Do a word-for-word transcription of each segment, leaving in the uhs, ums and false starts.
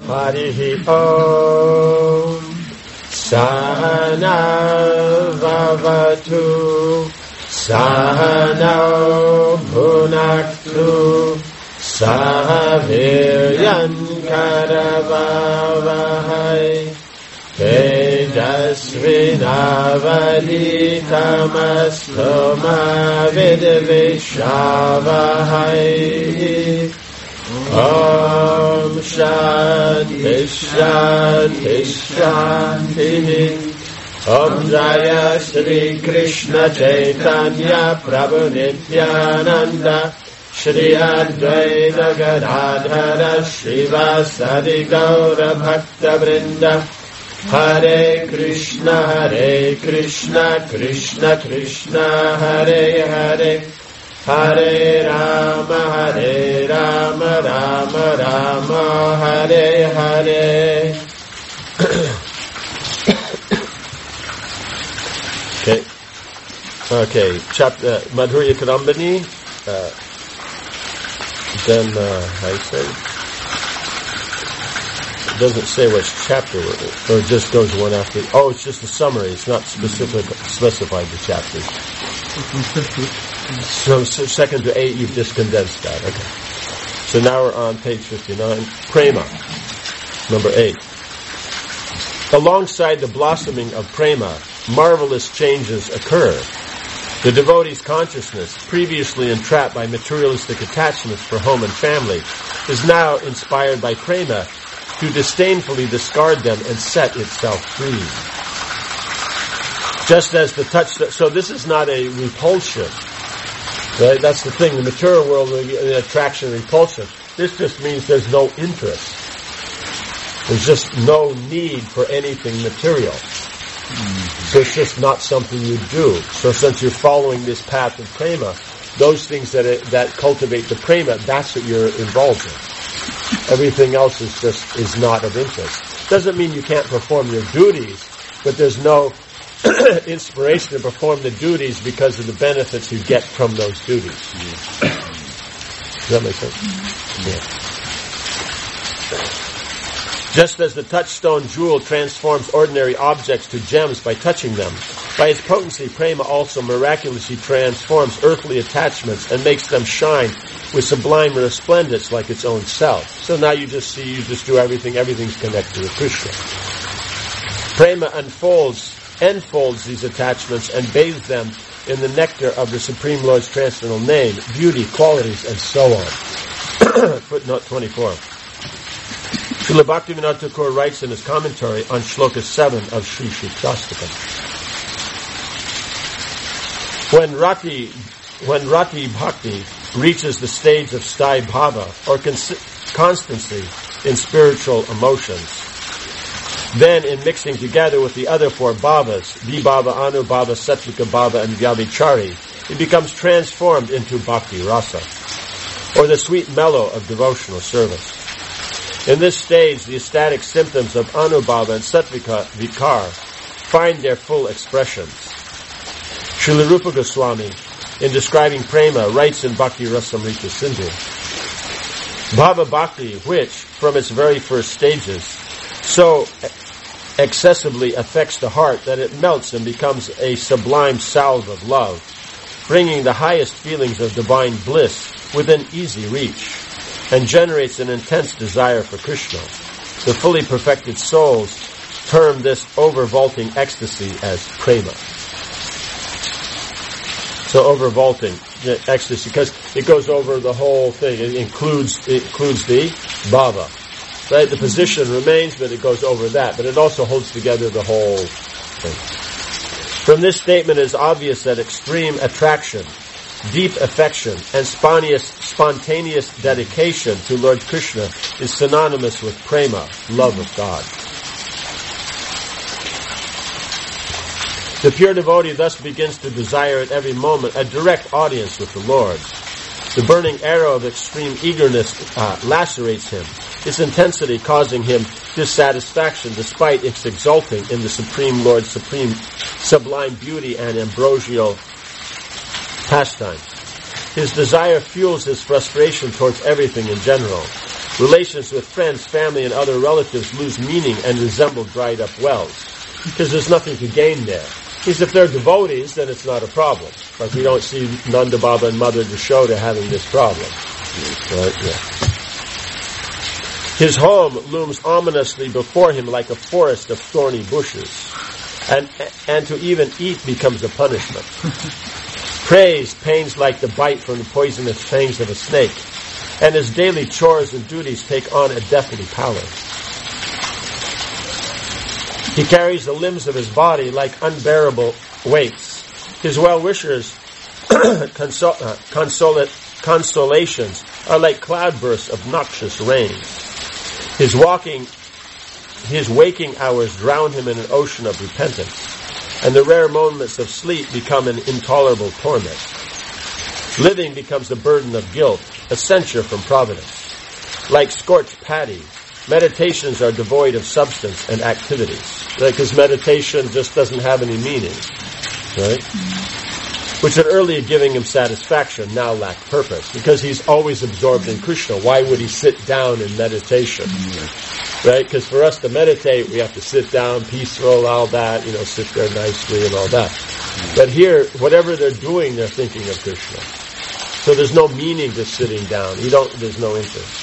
Harihi Om. Sahana Vavatu Sahana Bhunaktu Sahaviryan Karavavahai Tejasvinavaditamastu ma vidvishavahai. Om Shanti Shanti Shanti. Om Jaya Shri Krishna Chaitanya Prabhu Nityananda Shri Advaita Gadadhara Srivasadi Gaura Bhakta Vrinda. Hare Krishna Hare Krishna Krishna Krishna Hare Hare Hare Rama Hare Rama Rama Rama Hare Hare. Okay. Okay. Chapter uh, Madhurya Kadambini. Uh, then uh, how you say? It doesn't say which chapter, or it just goes one after. Oh, it's just a summary. It's not specific specified the chapters. So, so second to eight, you've just condensed that. Okay. So now we're on page fifty-nine. Prema, number eight. Alongside the blossoming of prema, marvelous changes occur. The devotee's consciousness, previously entrapped by materialistic attachments for home and family, is now inspired by prema to disdainfully discard them and set itself free. Just as the touch, so this is not a repulsion, right? That's the thing. The material world, the attraction and repulsion. This just means there's no interest. There's just no need for anything material. So it's just not something you do. So since you're following this path of prema, those things that it, that cultivate the prema, that's what you're involved in. Everything else is just is not of interest. Doesn't mean you can't perform your duties, but there's no inspiration to perform the duties because of the benefits you get from those duties. Yeah. Does that make sense? Yeah. Just as the touchstone jewel transforms ordinary objects to gems by touching them, by its potency, prema also miraculously transforms earthly attachments and makes them shine with sublime resplendence like its own self. So now you just see, you just do everything, everything's connected with Krishna. Prema unfolds, enfolds these attachments and bathes them in the nectar of the Supreme Lord's transcendental name, beauty, qualities, and so on. Footnote twenty-four. Srila Bhaktivinoda Thakur writes in his commentary on Shloka seven of Sri Shikshastakam. When Rati, when Rati Bhakti reaches the stage of Sthai Bhava, or cons- constancy in spiritual emotions, then in mixing together with the other four bhavas, Vibhava, Anubhava, Sattvika Bhava, and Vyabhichari, it becomes transformed into Bhakti Rasa, or the sweet mellow of devotional service. In this stage, the ecstatic symptoms of Anubhava and Sattvika Vikar find their full expressions. Srila Rupa Goswami, in describing prema, writes in Bhakti Rasamrita Sindhu, Bhava Bhakti, which, from its very first stages, so excessively affects the heart that it melts and becomes a sublime salve of love, bringing the highest feelings of divine bliss within easy reach, and generates an intense desire for Krishna. The fully perfected souls term this overvaulting ecstasy as prema. So overvaulting ecstasy, because it goes over the whole thing. It includes it includes the bhava. Right? The position remains, but it goes over that. But it also holds together the whole thing. From this statement it is obvious that extreme attraction, deep affection, and spontaneous, spontaneous dedication to Lord Krishna is synonymous with prema, love of God. The pure devotee thus begins to desire at every moment a direct audience with the Lord. The burning arrow of extreme eagerness uh, lacerates him, its intensity causing him dissatisfaction despite its exulting in the Supreme Lord's supreme sublime beauty and ambrosial pastime. His desire fuels his frustration towards everything in general. Relations with friends, family, and other relatives lose meaning and resemble dried up wells, because there's nothing to gain there. Because if they're devotees, then it's not a problem. Like we don't see Nanda Baba and Mother Yashoda having this problem. Right? Yeah. His home looms ominously before him like a forest of thorny bushes, and and to even eat becomes a punishment. Praise pains like the bite from the poisonous fangs of a snake, and his daily chores and duties take on a deathly pallor. He carries the limbs of his body like unbearable weights. His well-wishers' consol- uh, consola- consolations are like cloudbursts of noxious rain. His walking, his waking hours drown him in an ocean of repentance, and the rare moments of sleep become an intolerable torment. Living becomes a burden of guilt, a censure from providence. Like scorched paddy, meditations are devoid of substance and activities. Because right? Meditation just doesn't have any meaning. Right? Which had earlier giving him satisfaction now lack purpose. Because he's always absorbed in Krishna. Why would he sit down in meditation? Right? Because for us to meditate, we have to sit down, peaceful, all that, you know, sit there nicely and all that. But here, whatever they're doing, they're thinking of Krishna. So there's no meaning to sitting down. You don't, there's no interest.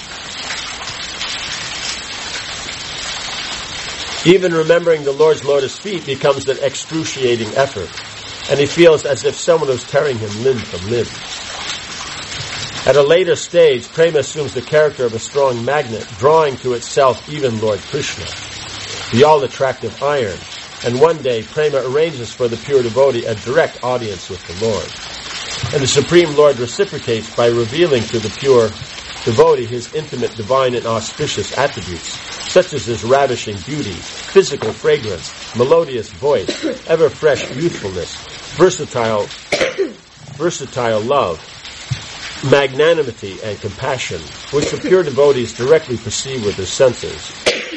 Even remembering the Lord's lotus feet becomes an excruciating effort, and he feels as if someone was tearing him limb from limb. At a later stage, prema assumes the character of a strong magnet, drawing to itself even Lord Krishna, the all-attractive iron, and one day prema arranges for the pure devotee a direct audience with the Lord. And the Supreme Lord reciprocates by revealing to the pure devotee his intimate, divine, and auspicious attributes, such as his ravishing beauty, physical fragrance, melodious voice, ever-fresh youthfulness, versatile, versatile love, magnanimity, and compassion, which the pure devotees directly perceive with their senses.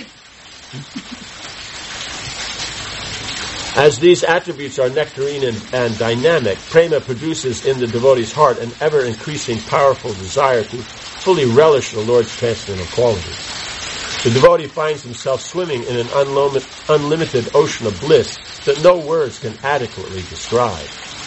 As these attributes are nectarine and, and dynamic, prema produces in the devotee's heart an ever-increasing powerful desire to fully relish the Lord's transcendental qualities. The devotee finds himself swimming in an unlimited, unlimited ocean of bliss that no words can adequately describe.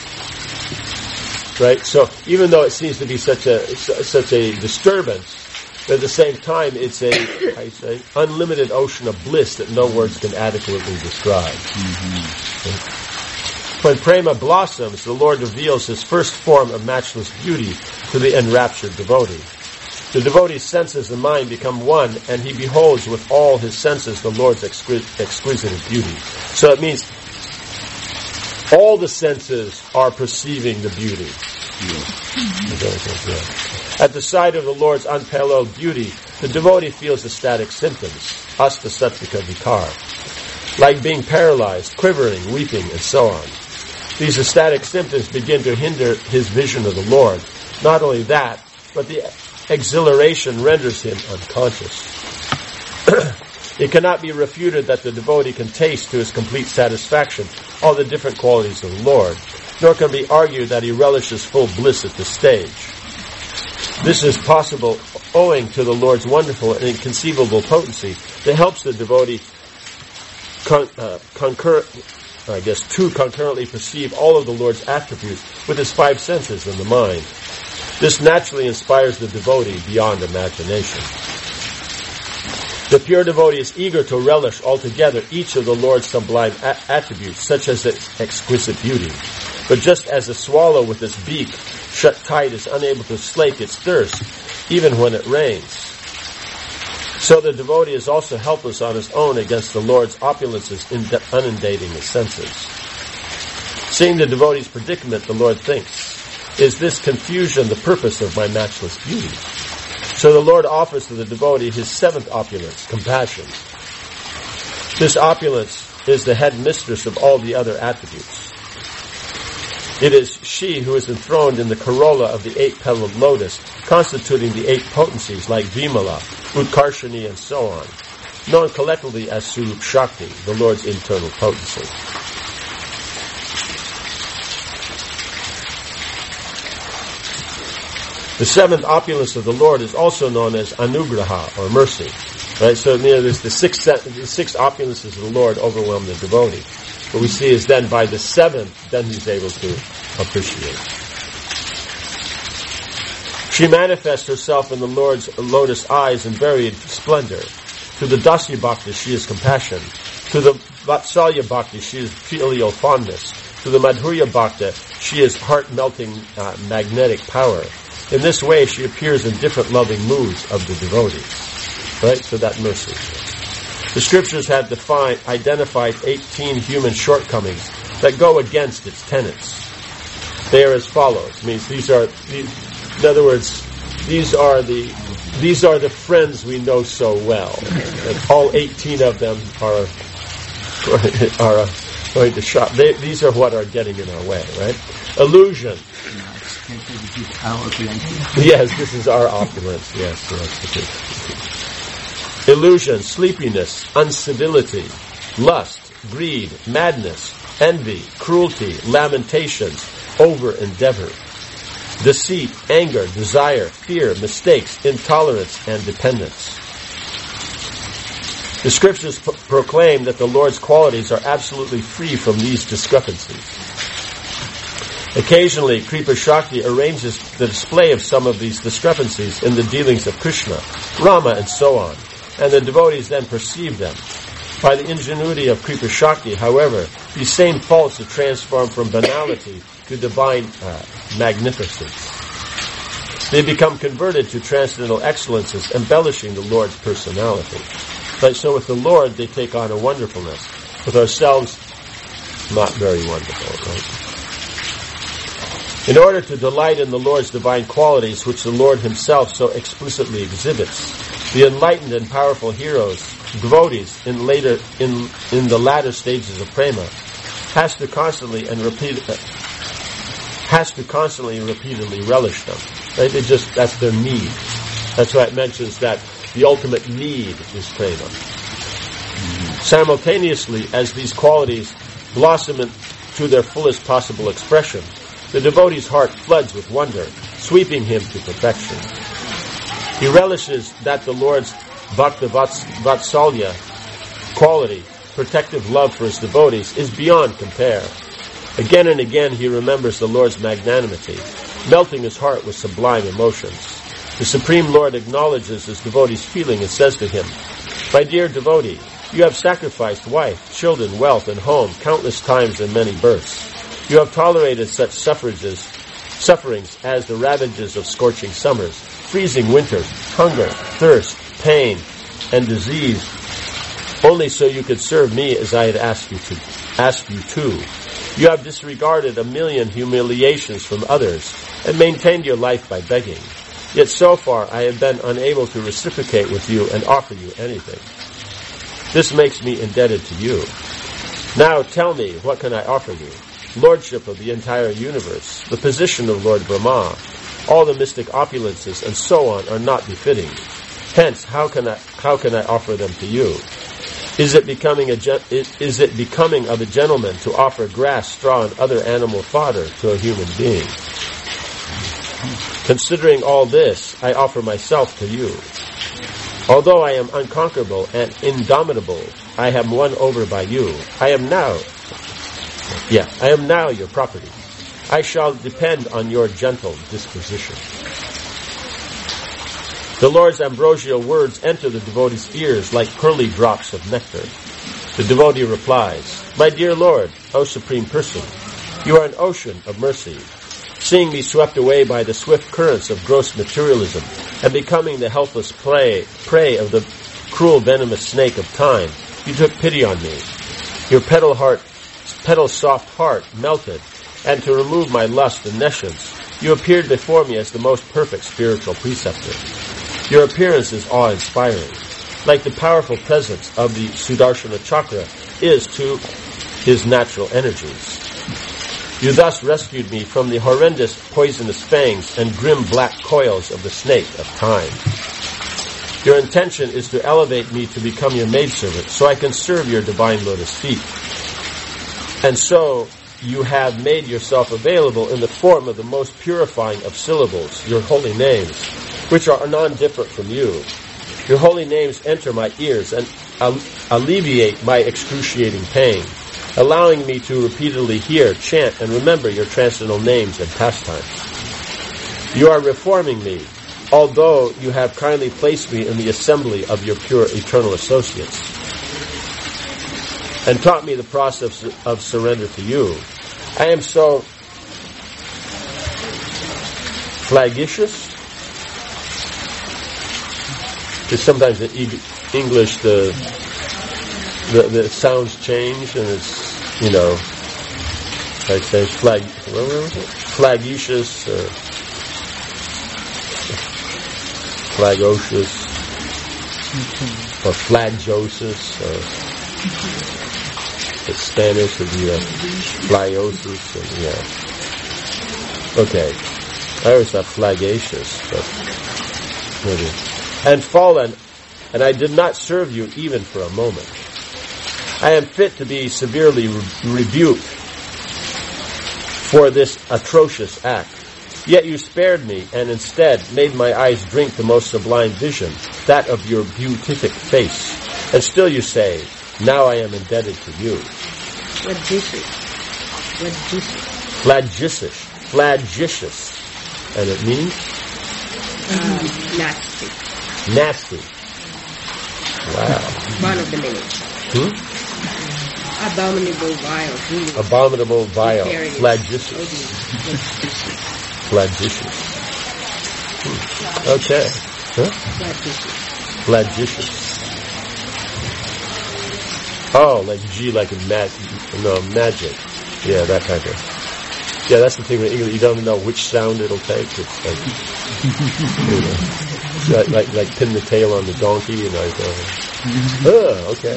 Right? So even though it seems to be such a such a disturbance, but at the same time it's a I say unlimited ocean of bliss that no words can adequately describe. Mm-hmm. When prema blossoms, the Lord reveals his first form of matchless beauty to the enraptured devotee. The devotee's senses and mind become one, and he beholds with all his senses the Lord's exquisite, exquisite beauty. So it means all the senses are perceiving the beauty. Yeah. At the sight of the Lord's unparalleled beauty, the devotee feels ecstatic symptoms, asta sattvika vikar, like being paralyzed, quivering, weeping, and so on. These ecstatic symptoms begin to hinder his vision of the Lord. Not only that, but the exhilaration renders him unconscious. It cannot be refuted that the devotee can taste to his complete satisfaction all the different qualities of the Lord, nor can be argued that he relishes full bliss at this stage. This is possible owing to the Lord's wonderful and inconceivable potency that helps the devotee con- uh, concur, I guess, to concurrently perceive all of the Lord's attributes with his five senses and the mind. This naturally inspires the devotee beyond imagination. The pure devotee is eager to relish altogether each of the Lord's sublime a- attributes, such as its exquisite beauty. But just as a swallow with its beak shut tight is unable to slake its thirst, even when it rains, so the devotee is also helpless on his own against the Lord's opulences inundating his senses. Seeing the devotee's predicament, the Lord thinks, is this confusion the purpose of my matchless beauty? So the Lord offers to the devotee his seventh opulence, compassion. This opulence is the head mistress of all the other attributes. It is she who is enthroned in the corolla of the eight-petaled lotus, constituting the eight potencies like Vimala, Utkarshani, and so on, known collectively as Surup Shakti, the Lord's internal potency. The seventh opulence of the Lord is also known as anugraha, or mercy. Right? So, you know, there's the six, the six opulences of the Lord overwhelm the devotee. What we see is then by the seventh, then he's able to appreciate. She manifests herself in the Lord's lotus eyes in varied splendor. To the Dasya Bhakta, she is compassion. To the Vatsalya Bhakta, she is filial fondness. To the Madhurya Bhakta, she is heart-melting uh, magnetic power. In this way, she appears in different loving moods of the devotees. Right? So that mercy. The scriptures have defined, identified eighteen human shortcomings that go against its tenets. They are as follows. It means these are, these, in other words, these are the these are the friends we know so well. And all eighteen of them are are uh, going to shop. They, these are what are getting in our way. Right? Illusion. Yes, this is our opulence. Yes, yes. Illusion, sleepiness, uncivility, lust, greed, madness, envy, cruelty, lamentations, over-endeavor, deceit, anger, desire, fear, mistakes, intolerance, and dependence. The scriptures p- proclaim that the Lord's qualities are absolutely free from these discrepancies. Occasionally, Kripa Shakti arranges the display of some of these discrepancies in the dealings of Krishna, Rama, and so on, and the devotees then perceive them. By the ingenuity of Kripa Shakti, however, these same faults are transformed from banality to divine uh, magnificence. They become converted to transcendental excellences, embellishing the Lord's personality. But so with the Lord, they take on a wonderfulness. With ourselves, not very wonderful, right? In order to delight in the Lord's divine qualities, which the Lord himself so explicitly exhibits, the enlightened and powerful heroes, devotees in later in in the latter stages of prema, has to constantly and repeat has to constantly and repeatedly relish them. Right? They just that's their need. That's why it mentions that the ultimate need is prema. Mm-hmm. Simultaneously, as these qualities blossom to their fullest possible expression, the devotee's heart floods with wonder, sweeping him to perfection. He relishes that the Lord's Bhakta Vatsalya quality, protective love for his devotees, is beyond compare. Again and again he remembers the Lord's magnanimity, melting his heart with sublime emotions. The Supreme Lord acknowledges his devotee's feeling and says to him, "My dear devotee, you have sacrificed wife, children, wealth, and home countless times and many births. You have tolerated such suffrages, sufferings as the ravages of scorching summers, freezing winters, hunger, thirst, pain, and disease, only so you could serve me as I had asked you to. Asked you to. You have disregarded a million humiliations from others and maintained your life by begging. Yet so far I have been unable to reciprocate with you and offer you anything. This makes me indebted to you. Now tell me, what can I offer you? Lordship of the entire universe, the position of Lord Brahma, all the mystic opulences, and so on are not befitting. Hence, how can I how can I offer them to you? Is it becoming a is it becoming of a gentleman to offer grass, straw, and other animal fodder to a human being? Considering all this, I offer myself to you. Although I am unconquerable and indomitable, I am won over by you. I am now, yeah, I am now your property. I shall depend on your gentle disposition." The Lord's ambrosial words enter the devotee's ears like pearly drops of nectar. The devotee replies, "My dear Lord, O Supreme Person, you are an ocean of mercy. Seeing me swept away by the swift currents of gross materialism and becoming the helpless prey, prey of the cruel venomous snake of time, you took pity on me. Your petal heart, petal soft heart melted, and to remove my lust and nescience, you appeared before me as the most perfect spiritual preceptor. Your appearance is awe-inspiring, like the powerful presence of the Sudarshana Chakra is to his natural energies. You thus rescued me from the horrendous poisonous fangs and grim black coils of the snake of time. Your intention is to elevate me to become your maidservant, so I can serve your divine lotus feet. And so you have made yourself available in the form of the most purifying of syllables, your holy names, which are non-different from you. Your holy names enter my ears and alleviate my excruciating pain, allowing me to repeatedly hear, chant, and remember your transcendental names and pastimes. You are reforming me, although you have kindly placed me in the assembly of your pure eternal associates, and taught me the process of surrender to you. I am so flagitious. Because sometimes in English the, the the sounds change, and it's, you know, like say flag, what was it? Flagitious, or flagocious, or flagiosis, or the Spanish would be uh, flyosis, and, yeah. Okay, I always thought flagacious, but maybe. And fallen, and I did not serve you even for a moment. I am fit to be severely re- rebuked for this atrocious act. Yet you spared me, and instead made my eyes drink the most sublime vision, that of your beatific face. And still you say, now I am indebted to you. Flagitious. Flagitious. Flagitious. And it means? Um, nasty. Nasty. Wow. One of the minutes. Hmm? Abominable, vile. Really. Abominable, vile. Flagitious. Flagitious. Hmm. Okay. Huh? Flagitious. Flagitious. Oh, like G, like a mag, no, magic. Yeah, that kind of. Yeah, that's the thing with English. You don't know which sound it'll take. It's like, you know, like, like, like pin the tail on the donkey, you know. Uh, oh, okay.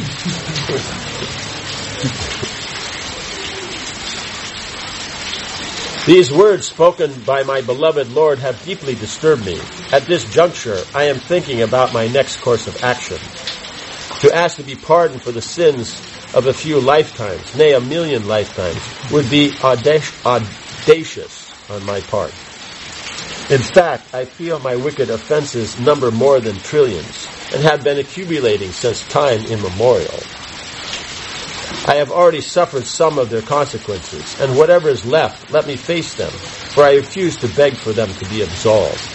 These words spoken by my beloved Lord have deeply disturbed me. At this juncture, I am thinking about my next course of action. To ask to be pardoned for the sins of a few lifetimes, nay, a million lifetimes, would be audacious on my part. In fact, I feel my wicked offenses number more than trillions, and have been accumulating since time immemorial. I have already suffered some of their consequences, and whatever is left, let me face them, for I refuse to beg for them to be absolved.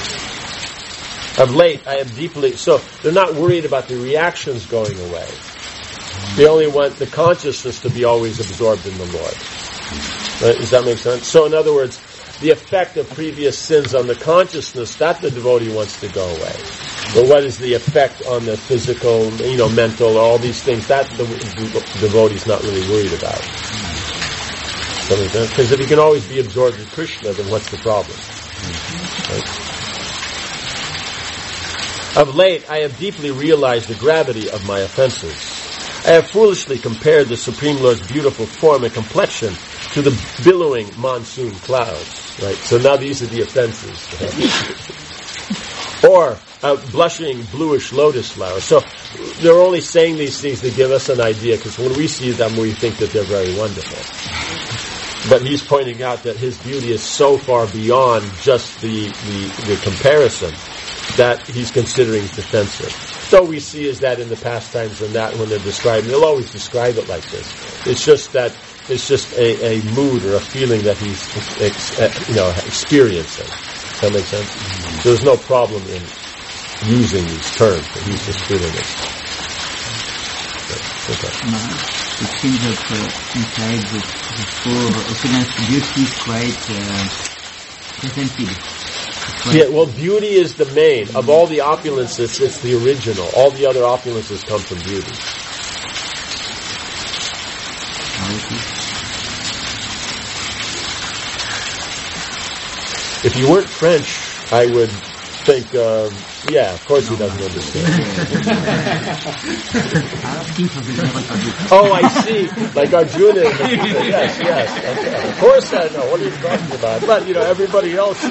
Of late, I have deeply... So, they're not worried about the reactions going away. They only want the consciousness to be always absorbed in the Lord. Right? Does that make sense? So, in other words, the effect of previous sins on the consciousness, that the devotee wants to go away. But what is the effect on the physical, you know, mental, all these things, that the, the devotee's not really worried about. Does that make sense? Because if you can always be absorbed in Krishna, then what's the problem? Right? Of late, I have deeply realized the gravity of my offenses. I have foolishly compared the Supreme Lord's beautiful form and complexion to the billowing monsoon clouds. Right? So now these are the offenses. Or a blushing bluish lotus flower. So they're only saying these things to give us an idea, because when we see them, we think that they're very wonderful. But he's pointing out that his beauty is so far beyond just the, the, the comparison that he's considering defensive. So we see is that in the pastimes and that when they're describing, they'll always describe it like this. It's just that it's just a, a mood or a feeling that he's ex, you know experiencing. Does that make sense? Mm-hmm. So there's no problem in using these terms, but he's just feeling it. Okay. It seems that uh, inside the, the full opulence, beauty is quite uh, presented. Yeah, well, beauty is the main. Of all the opulences, it's the original. All the other opulences come from beauty. If you weren't French, I would think, uh, yeah, of course he doesn't understand. Oh, I see. Like Arjuna. Yes, yes. Okay. Of course I know. What are you talking about? But, you know, everybody else...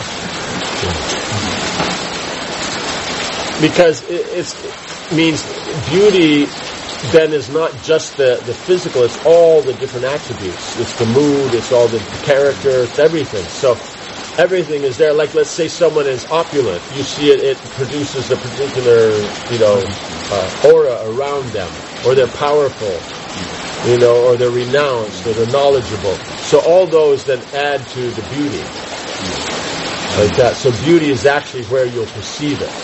Because it it's, means beauty then is not just the, the physical, it's all the different attributes. It's the mood, it's all the character, it's everything. So everything is there. Like, let's say someone is opulent. You see it, it produces a particular, you know, uh, aura around them. Or they're powerful, you know, or they're renounced, or they're knowledgeable. So all those then add to the beauty. Like that. So beauty is actually where you'll perceive it.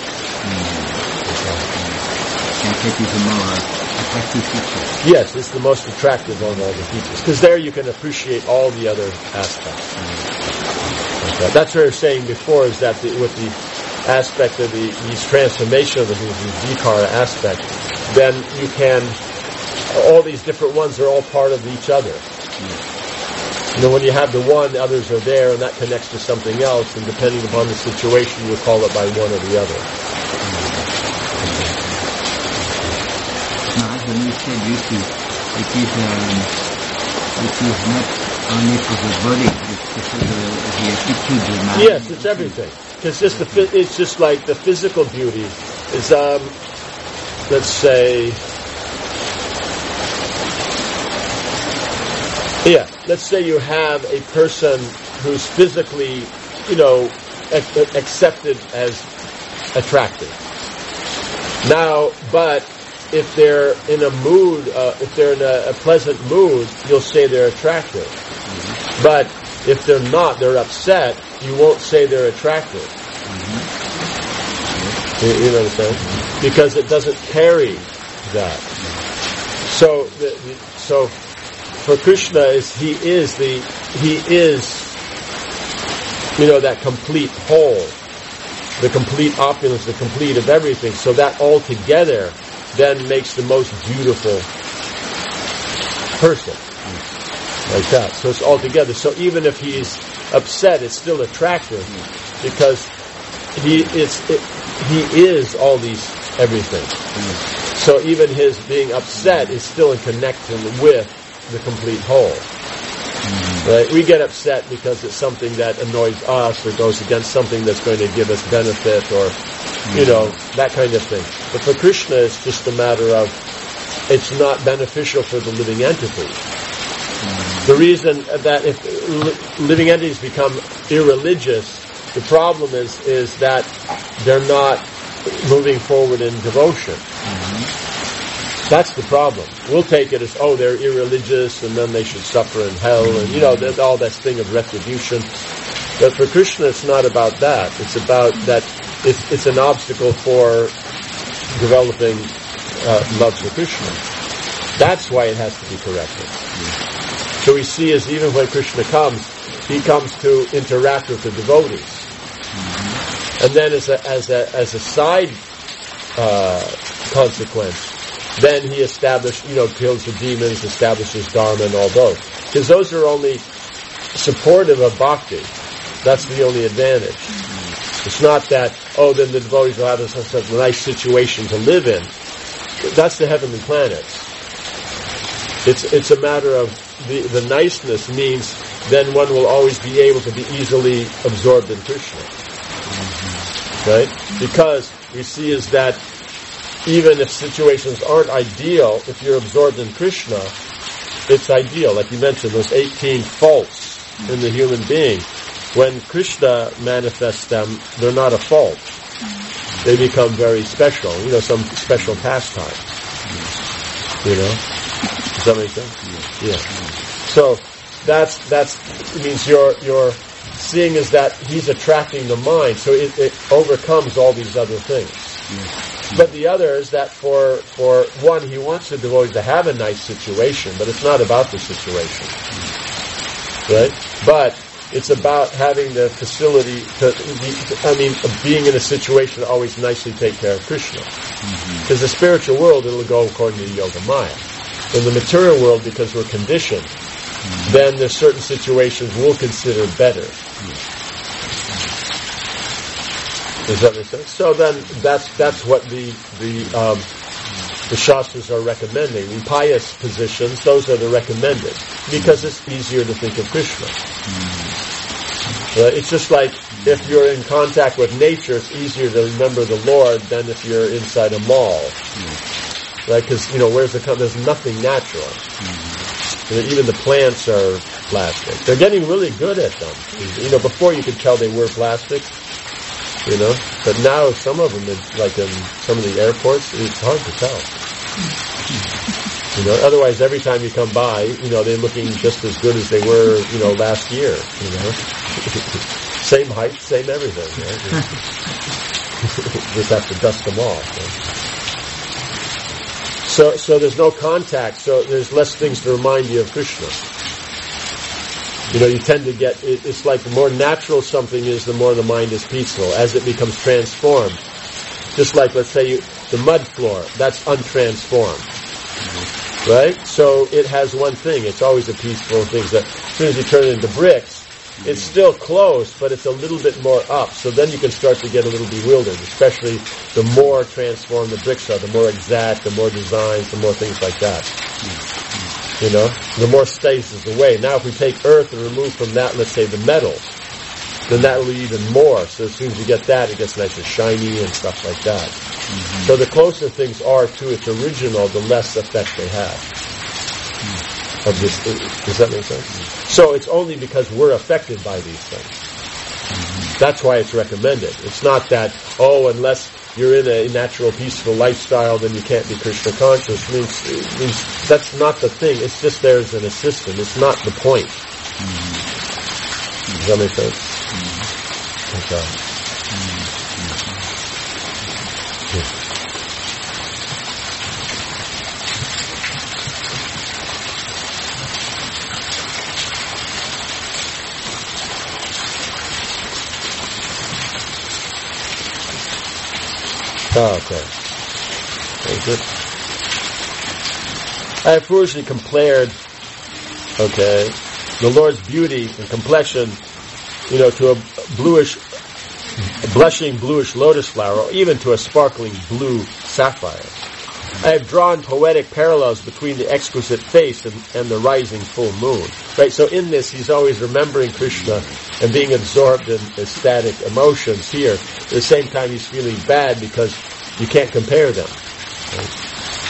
Yes, it's the most attractive of all the features. Because there you can appreciate all the other aspects. Okay. That's what I was saying before, is that the, with the aspect of the these transformation of the, the vikara aspect, then you can, all these different ones are all part of each other. You know, when you have the one, the others are there, and that connects to something else, and depending upon the situation, you call it by one or the other. Now, when you say beauty, it is, um, it is not only for the body, it's for the, the attitude, the mind. Yes, it's everything. It's just the, it's just like the physical beauty is, um, let's say, yeah, let's say you have a person who's physically, you know, ac- accepted as attractive. Now, but if they're in a mood, uh, if they're in a, a pleasant mood, you'll say they're attractive. Mm-hmm. But if they're not, they're upset, you won't say they're attractive. Mm-hmm. You, you know what I'm saying? Because it doesn't carry that. So, the, the, so for Krishna, is he is the he is, you know, that complete whole, the complete opulence, the complete of everything. So that all together then makes the most beautiful person, like that. So it's all together. So even if he's upset, it's still attractive because he is it, he is all these everything. So even his being upset is still in connection with the complete whole. Right? We get upset because it's something that annoys us or goes against something that's going to give us benefit, or you know, that kind of thing. But for Krishna, it's just a matter of it's not beneficial for the living entity. The reason that if li- living entities become irreligious, the problem is is that they're not moving forward in devotion. Mm-hmm. That's the problem. We'll take it as, oh, they're irreligious and then they should suffer in hell, and you know, there's all that thing of retribution. But for Krishna, it's not about that. It's about that it's, it's an obstacle for developing uh, love for Krishna. That's why it has to be corrected. Mm-hmm. So we see as even when Krishna comes, he comes to interact with the devotees. Mm-hmm. And then as a, as a, as a side uh, consequence, then he established, you know, kills the demons, establishes Dharma and all those. Because those are only supportive of bhakti. That's the only advantage. Mm-hmm. It's not that, oh, then the devotees will have such a nice situation to live in. That's the heavenly planets. It's it's a matter of the, the niceness means then one will always be able to be easily absorbed in Krishna. Mm-hmm. Right? Because we see is that even if situations aren't ideal, if you're absorbed in Krishna, it's ideal. Like you mentioned, those eighteen faults in the human being, when Krishna manifests them, they're not a fault. They become very special, you know, some special pastime. You know? Does that make sense? Yeah. So, that's, that's, it means you're, you're seeing is that he's attracting the mind, so it, it overcomes all these other things. But the other is that for, for one, he wants the devotees to have a nice situation, but it's not about the situation. Right? But it's about having the facility to, I mean, being in a situation to always nicely take care of Krishna. Because mm-hmm. the spiritual world, it'll go according to Yoga Maya. In the material world, because we're conditioned, mm-hmm. then there's certain situations we'll consider better. Mm-hmm. Does that make sense? So then, that's that's what the the um, the Shastras are recommending. In pious positions, those are the recommended because it's easier to think of Krishna. Mm-hmm. Uh, it's just like if you're in contact with nature, it's easier to remember the Lord than if you're inside a mall. Mm-hmm. right? Because, you know, where's the, there's nothing natural. Mm-hmm. You know, even the plants are plastic. They're getting really good at them. You know, before you could tell they were plastic, you know, but now some of them, like in some of the airports, it's hard to tell. You know, otherwise every time you come by, you know, they're looking just as good as they were, you know, last year, you know. Same height, same everything, right? Just have to dust them off. Right? So, so there's no contact, so there's less things to remind you of Krishna. You know, you tend to get, it, it's like the more natural something is, the more the mind is peaceful, as it becomes transformed. Just like, let's say, you, the mud floor, that's untransformed. Right? So it has one thing, it's always a peaceful thing. So as soon as you turn it into bricks, it's still close, but it's a little bit more up. So then you can start to get a little bewildered, especially the more transformed the bricks are, the more exact, the more designs, the more things like that. You know, the more space is away. Now if we take earth and remove from that, let's say, the metal, then that will be even more. So as soon as you get that, it gets nice and shiny and stuff like that. Mm-hmm. So the closer things are to its original, the less effect they have. Mm-hmm. Of this, does that make sense? Mm-hmm. So it's only because we're affected by these things. Mm-hmm. That's why it's recommended. It's not that, oh, unless you're in a natural, peaceful lifestyle, then you can't be Krishna conscious. It means, it means that's not the thing. It's just there as an assistant. It's not the point. Mm-hmm. Does that make sense? Mm-hmm. Okay. Mm-hmm. Yeah. Oh, okay. Very good. I have foolishly compared, okay, the Lord's beauty and complexion, you know, to a bluish, a blushing bluish lotus flower, or even to a sparkling blue sapphire. I have drawn poetic parallels between the exquisite face and, and the rising full moon. Right? So in this, he's always remembering Krishna and being absorbed in ecstatic emotions here. At the same time, he's feeling bad because you can't compare them. Right?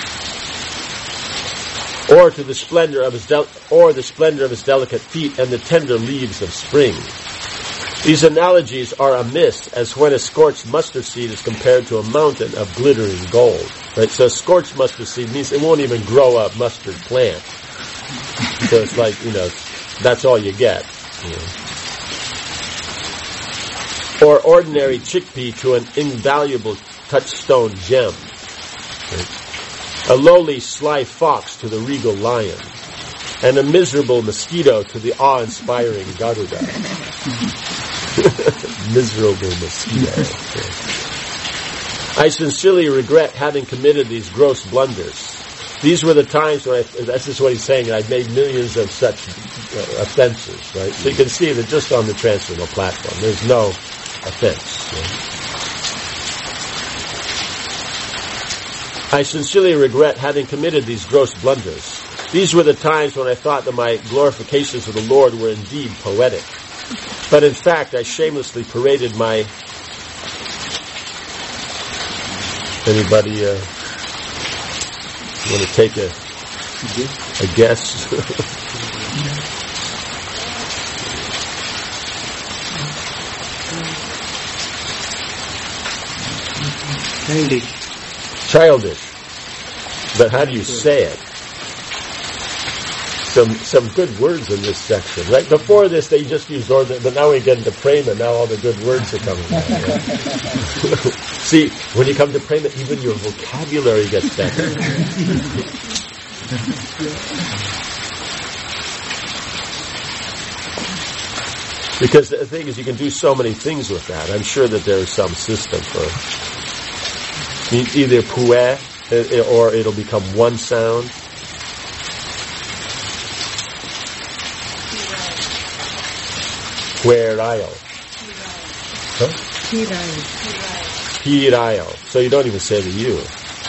Or to the splendor of his del- or the splendor of his delicate feet and the tender leaves of spring. These analogies are amiss, as when a scorched mustard seed is compared to a mountain of glittering gold. Right? So a scorched mustard seed means it won't even grow a mustard plant. So it's like, you know, that's all you get. You know. Or ordinary chickpea to an invaluable touchstone gem. Right? A lowly sly fox to the regal lion. And a miserable mosquito to the awe-inspiring Garuda. Miserable mosquito. Okay. I sincerely regret having committed these gross blunders. These were the times when I, this is what he's saying, I've made millions of such uh, offenses, right? So you can see that just on the transcendental platform, there's no offense. Right? I sincerely regret having committed these gross blunders. These were the times when I thought that my glorifications of the Lord were indeed poetic. But in fact, I shamelessly paraded my... Anybody uh, want to take a, a guess? Childish. Childish. But how do you say it? Some some good words in this section, right? Before this, they just used ordinary, but now we get into prema. Now all the good words are coming out. Right? See, when you come to prema, even your vocabulary gets better. Because the thing is, you can do so many things with that. I'm sure that there is some system for either pu'e, or it'll become one sound. Puerayo. Huh? Pirayo. Pirayo. So you don't even say the U.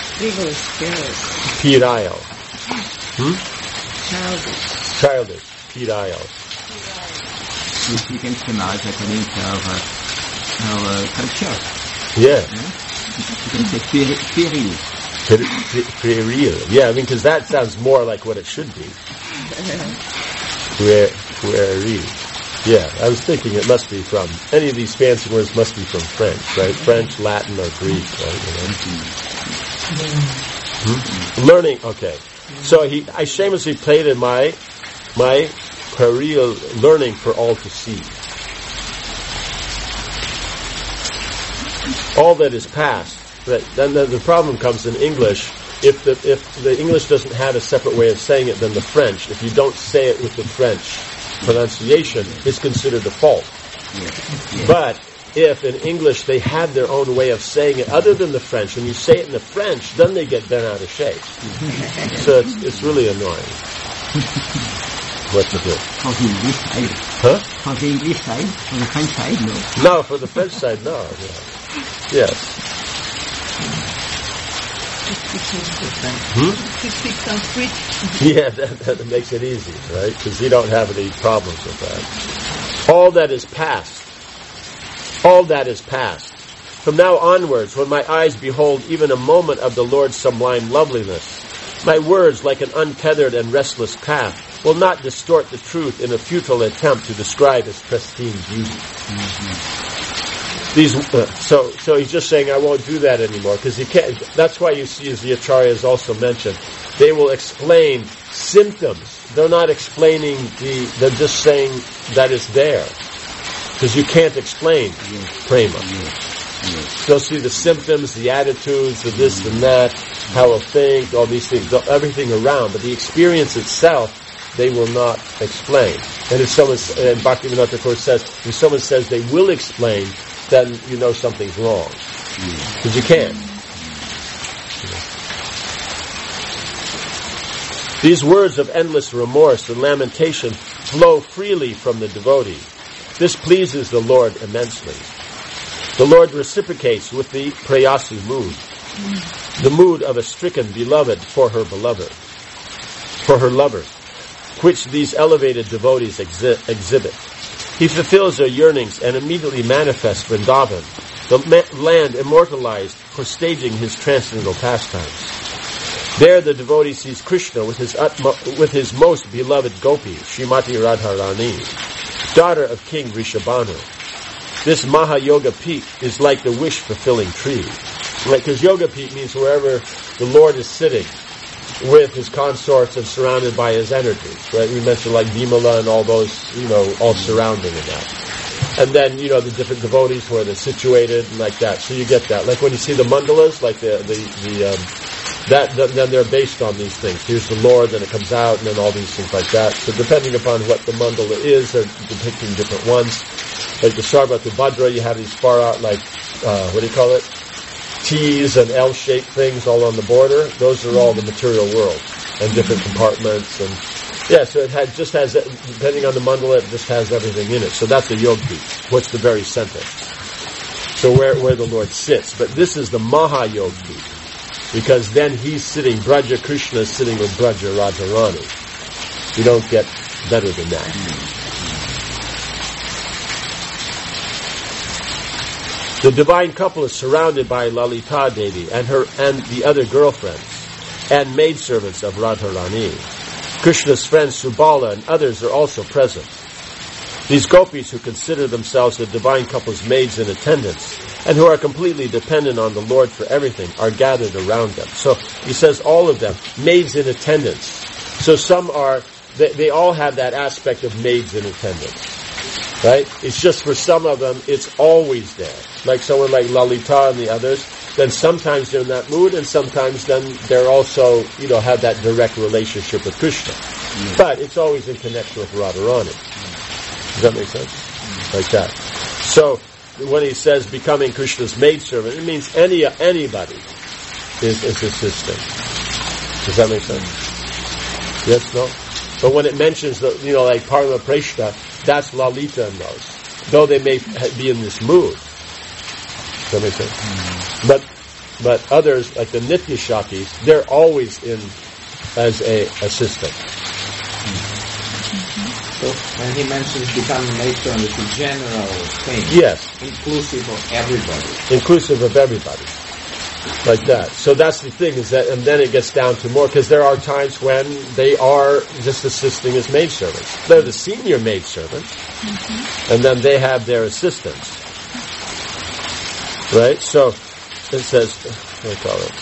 Pirayo. Hmm? Childish. Childish. Pirayo. You can pronounce it according to our, our culture. Yeah. You can say pueril. Pueril. Yeah, I mean, because that sounds more like what it should be. Pueril. Yeah, I was thinking it must be from, any of these fancy words must be from French, right? French, Latin, or Greek, right? You know? Hmm? Learning, okay. So he, I shamelessly played in my, my pueril learning for all to see. All that is past. That, then the, the problem comes in English. If the if the English doesn't have a separate way of saying it than the French, if you don't say it with the French pronunciation, it's considered a fault. Yeah. Yeah. But if in English they had their own way of saying it other than the French, and you say it in the French, then they get bent out of shape. So it's it's really annoying. What to do? For the English side. Huh? For the English side? For the French side, no. No, for the French side, no. Yeah. Yes. Hmm? Yeah, that, that makes it easy, right? Because you don't have any problems with that. All that is past. All that is past. From now onwards, when my eyes behold even a moment of the Lord's sublime loveliness, my words, like an untethered and restless path, will not distort the truth in a futile attempt to describe its pristine beauty. Mm-hmm. These, uh, so, so he's just saying, I won't do that anymore, because he can't. That's why you see, as the Acharyas also mentioned, they will explain symptoms. They're not explaining the. They're just saying that it's there, because you can't explain yes. prema. Yes. Yes. They'll see the symptoms, the attitudes, the this and that, how they'll think, all these things, everything around, but the experience itself, they will not explain. And if someone, and Bhaktivinoda Thakur says, if someone says they will explain, then you know something's wrong. Because you can't. These words of endless remorse and lamentation flow freely from the devotee. This pleases the Lord immensely. The Lord reciprocates with the prayasi mood, the mood of a stricken beloved for her beloved, for her lover, which these elevated devotees exhi- exhibit. He fulfills their yearnings and immediately manifests Vrindavan, the ma- land immortalized for staging his transcendental pastimes. There the devotee sees Krishna with his utmo- with his most beloved gopi, Srimati Radharani, daughter of King Rishabhanu. This Mahayoga Peak is like the wish-fulfilling tree. Right? Because Yoga Peak means wherever the Lord is sitting with his consorts and surrounded by his energies, right? We mentioned like Vimala and all those, you know, all surrounding in that. And then, you know, the different devotees where they're situated and like that. So you get that. Like when you see the mandalas, like the, the, the, um, that, the, then they're based on these things. Here's the Lord, then it comes out, and then all these things like that. So depending upon what the mandala is, they're depicting different ones. Like the Sarvata Bhadra, you have these far out, like, uh, what do you call it? T's and L-shaped things all on the border. Those are all the material world and different compartments. And yeah, so it had, just has, depending on the mandala, it just has everything in it. So that's a yogi, what's the very center. So where, where the Lord sits. But this is the Mahayogi, because then he's sitting, Braja Krishna is sitting with Braja Radharani. You don't get better than that. The divine couple is surrounded by Lalita Devi and her and the other girlfriends and maidservants of Radharani. Krishna's friends Subala and others are also present. These gopis who consider themselves the divine couple's maids in attendance and who are completely dependent on the Lord for everything are gathered around them. So he says all of them, maids in attendance. So some are, they, they all have that aspect of maids in attendance. Right? It's just for some of them, it's always there. Like someone like Lalita and the others, then sometimes they're in that mood, and sometimes then they're also, you know, have that direct relationship with Krishna. Mm. But it's always in connection with Radharani. Mm. Does that make sense? Mm. Like that. So, when he says becoming Krishna's maidservant, it means any anybody is, is assisting. Does that make sense? Yes, no? But when it mentions, the, you know, like Parma Preshta, that's Lalita in those. Though they may be in this mood. Does that make sense? Mm-hmm. But, but others, like the Nitya Shaktis, they're always in as a assistant. Mm-hmm. So when he mentions becoming maidservant, it's a general thing. Yes. Inclusive of everybody. Inclusive of everybody. Like that. So that's the thing, is that, and then it gets down to more, because there are times when they are just assisting as maidservants. They're the senior maidservants, mm-hmm. and then they have their assistants. Right? So, it says, what do I call it?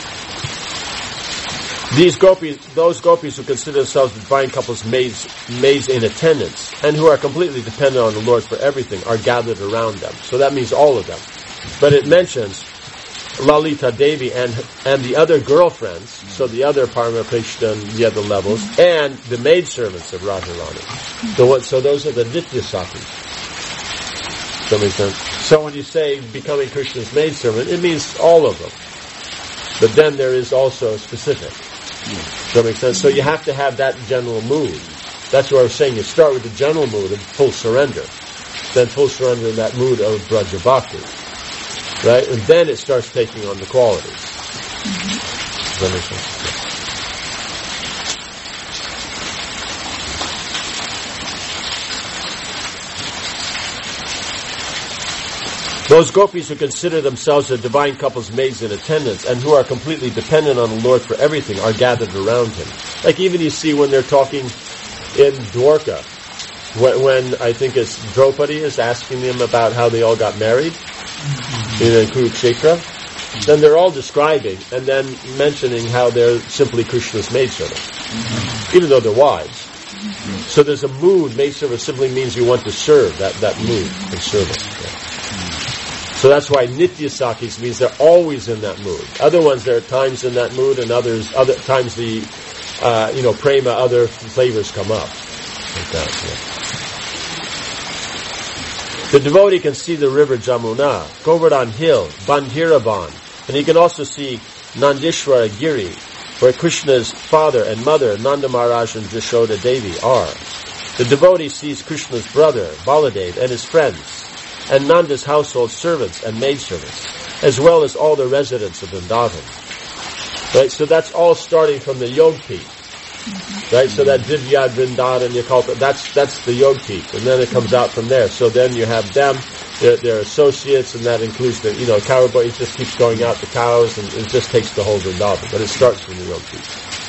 These gopis, those gopis who consider themselves divine couples maids, maids in attendance, and who are completely dependent on the Lord for everything, are gathered around them. So that means all of them. But it mentions Lalita Devi and and the other girlfriends, so the other Paramakrishna and the other levels, and the maidservants of Radharani. So what? So those are the Nitya Sakis. Does that make sense? So when you say becoming Krishna's maidservant, it means all of them. But then there is also specific. Does that make sense? So you have to have that general mood. That's what I was saying. You start with the general mood of full surrender. Then full surrender in that mood of Braja Bhakti. Right? And then it starts taking on the qualities. Does that make sense? Yeah. Those gopis who consider themselves the divine couple's maids in attendance and who are completely dependent on the Lord for everything are gathered around him. Like even you see when they're talking in Dwarka, when, when I think it's Draupadi is asking them about how they all got married in Kurukshetra, then they're all describing and then mentioning how they're simply Krishna's maidservants, even though they're wives. So there's a mood. Maidservant simply means you want to serve, that, that mood of service. Yeah. So that's why Nitya Sakis means they're always in that mood. Other ones, there are times in that mood, and others, other times the, uh, you know, prema, other flavors come up. Like that, yeah. The devotee can see the river Jamuna, Govardhan Hill, Bandhiraban, and he can also see Nandishwara Giri, where Krishna's father and mother, Nanda Maharaj and Jashoda Devi, are. The devotee sees Krishna's brother, Baladev, and his friends, and Nanda's household servants and maidservants, as well as all the residents of Vrindavan. Right? So that's all starting from the Yog Peak. Right? So that Divya, Vrindavan, Yakalpa, that's, that's the Yog Peak. And then it comes out from there. So then you have them, their, their associates, and that includes the, you know, cow boy, it just keeps going out the cows, and it just takes the whole Vrindavan. But it starts from the Yog Peak.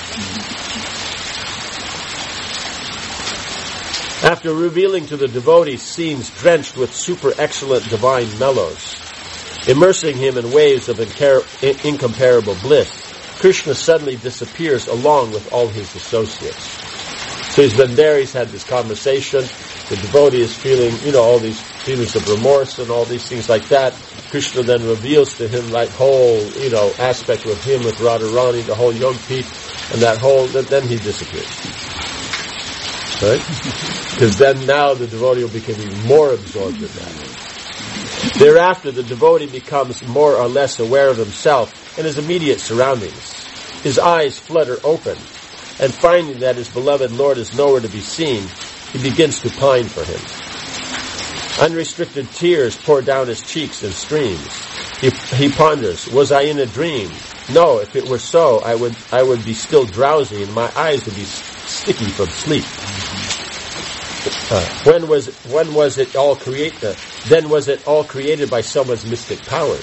After revealing to the devotee scenes drenched with super excellent divine mellows, immersing him in waves of incar- incomparable bliss, Krishna suddenly disappears along with all his associates. So he's been there, he's had this conversation, the devotee is feeling, you know, all these feelings of remorse and all these things like that. Krishna then reveals to him that whole, you know, aspect with him, with Radharani, the whole Yog Peak, and that whole, then he disappears. Right? Because then now the devotee will become even more absorbed in that. Thereafter, the devotee becomes more or less aware of himself and his immediate surroundings. His eyes flutter open, and finding that his beloved Lord is nowhere to be seen, he begins to pine for him. Unrestricted tears pour down his cheeks in streams. He, he ponders, was I in a dream? No, if it were so, I would I would be still drowsy and my eyes would be sticky from sleep. Uh, when was when was it all created? Then was it all created by someone's mystic powers?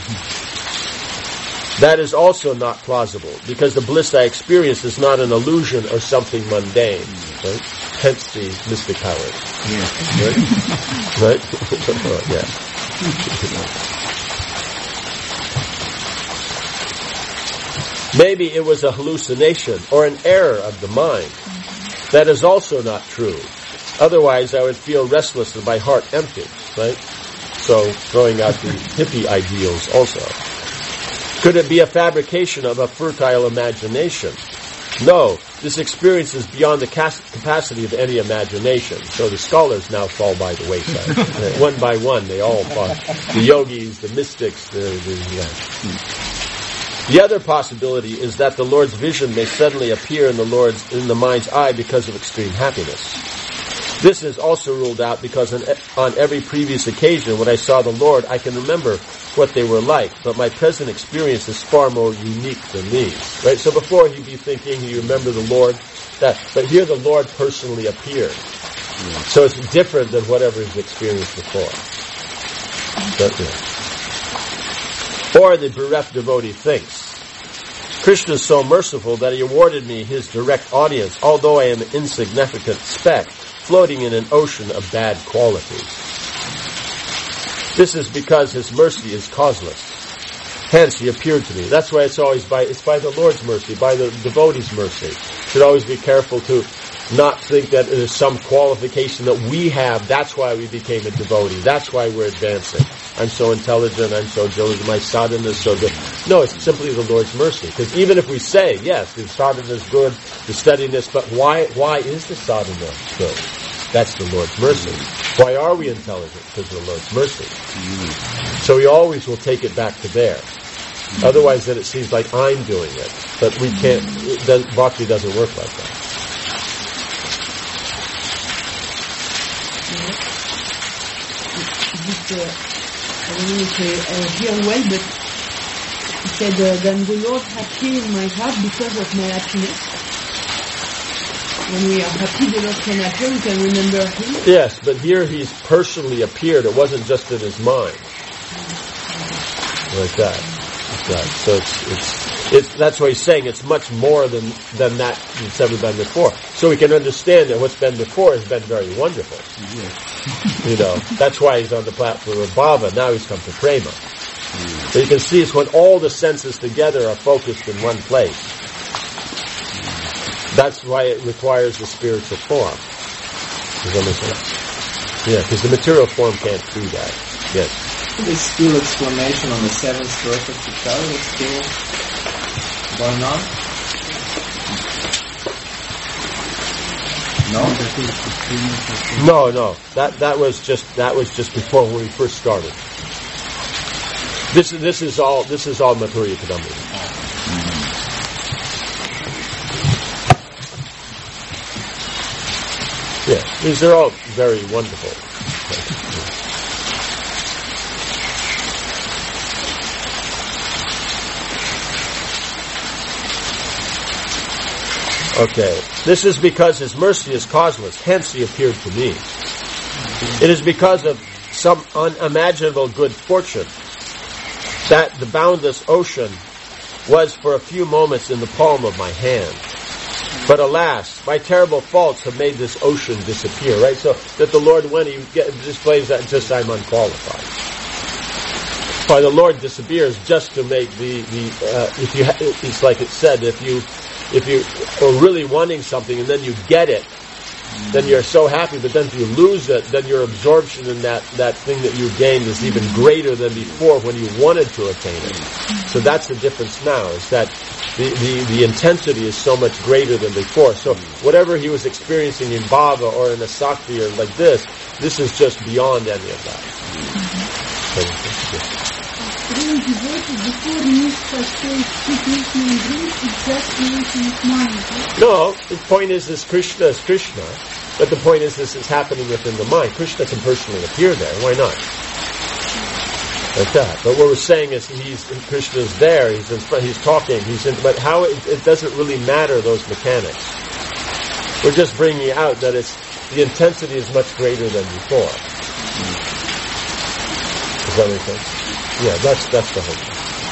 That is also not plausible, because the bliss I experience is not an illusion or something mundane. Right? Hence the mystic powers. Yeah. Right? Right? Yeah. Maybe it was a hallucination or an error of the mind. That is also not true. Otherwise, I would feel restless and my heart empty, right? So, throwing out the hippie ideals also. Could it be a fabrication of a fertile imagination? No, this experience is beyond the capacity of any imagination. So the scholars now fall by the wayside. One by one, they all fall. The yogis, the mystics, the... the yeah. The other possibility is that the Lord's vision may suddenly appear in the Lord's in the mind's eye because of extreme happiness. This is also ruled out because on, on every previous occasion when I saw the Lord, I can remember what they were like, but my present experience is far more unique than these. Right? So before he'd be thinking, you remember the Lord, that, but here the Lord personally appeared. Yeah. So it's different than whatever he's experienced before. But, yeah. Or the bereft devotee thinks, Krishna is so merciful that he awarded me his direct audience, although I am an insignificant speck floating in an ocean of bad qualities. This is because his mercy is causeless. Hence he appeared to me. That's why it's always by, it's by the Lord's mercy, by the devotee's mercy. Should always be careful to not think that there's some qualification that we have. That's why we became a devotee. That's why we're advancing. I'm so intelligent, I'm so diligent, my sadhana is so good. No, it's simply the Lord's mercy. Because even if we say, yes, the sadhana is good, the steadiness, but why, why is the sadhana good? That's the Lord's mercy. Why are we intelligent? Because of the Lord's mercy. So we always will take it back to there. Otherwise then it seems like I'm doing it. But we can't, it does, bhakti doesn't work like that. Just, uh, I don't know if I uh, hear well, but he said, uh, then the Lord appeared in my heart because of my happiness. When we are happy, the Lord can appear, we can remember Him. Yes, but here He's personally appeared. It wasn't just in His mind. Like that. Like that. So it's, it's, it's, that's why He's saying it's much more than, than that that's ever been before. So we can understand that what's been before has been very wonderful. Yes. You know, that's why He's on the platform of Bhava. Now He's come to Prema. Yes. So you can see it's when all the senses together are focused in one place. That's why it requires the spiritual form. Does that make sense? Yeah, because the material form can't do that. Yes. There's still explanation on the seventh verse of Chitara that's still going on? No? No, no. That that was just that was just before when we first started. This this is all this is all Madhurya Kadambini. Yeah, these are all very wonderful. Okay, this is because His mercy is causeless, hence He appeared to me. It is because of some unimaginable good fortune that the boundless ocean was for a few moments in the palm of my hand. But alas, my terrible faults have made this ocean disappear, right? So that the Lord, when He get, displays that, just I'm unqualified. Why the Lord disappears just to make the, the uh, if you, ha- it's like it said, if you, if you are really wanting something and then you get it, then you're so happy, but then if you lose it, then your absorption in that, that thing that you gained is even greater than before when you wanted to attain it. So that's the difference now, is that the, the, the intensity is so much greater than before. So whatever he was experiencing in Bhava or in a Sakti or like this, this is just beyond any of that. No, the point is, is Krishna is Krishna, but the point is, this is happening within the mind. Krishna can personally appear there. Why not? Like that. But what we're saying is, he's Krishna's there. He's in front. He's talking. He's in. But how it, it doesn't really matter those mechanics. We're just bringing out that it's the intensity is much greater than before. Does that make sense? Yeah, that's that's the whole thing.